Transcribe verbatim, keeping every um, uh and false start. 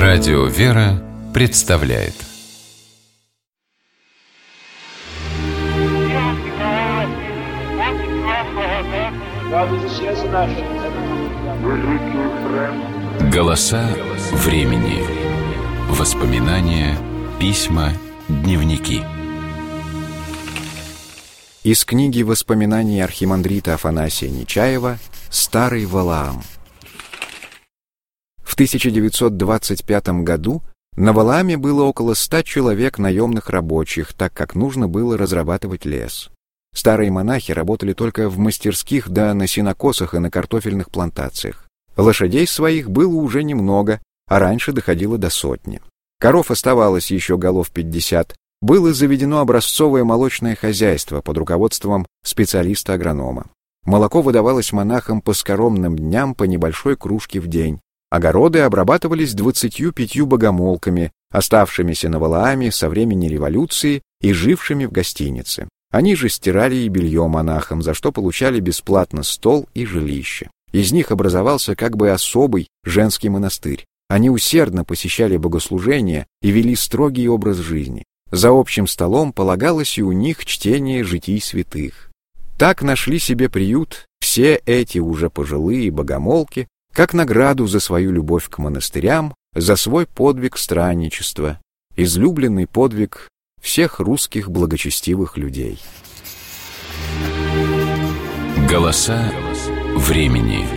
Радио «Вера» представляет «Голоса времени». Воспоминания, письма, дневники. Из книги воспоминаний архимандрита Афанасия Нечаева «Старый Валаам». В тысяча девятьсот двадцать пятом году на Валааме было около ста человек наемных рабочих, так как нужно было разрабатывать лес. Старые монахи работали только в мастерских да на сенокосах и на картофельных плантациях. Лошадей своих было уже немного, а раньше доходило до сотни. Коров оставалось еще голов пятьдесят. Было заведено образцовое молочное хозяйство под руководством специалиста-агронома. Молоко выдавалось монахам по скоромным дням по небольшой кружке в день. Огороды обрабатывались двадцатью пятью богомолками, оставшимися на Валааме со времени революции и жившими в гостинице. Они же стирали и белье монахам, за что получали бесплатно стол и жилище. Из них образовался как бы особый женский монастырь. Они усердно посещали богослужения и вели строгий образ жизни. За общим столом полагалось и у них чтение житий святых. Так нашли себе приют все эти уже пожилые богомолки, как награду за свою любовь к монастырям, за свой подвиг странничества, излюбленный подвиг всех русских благочестивых людей. Голоса времени.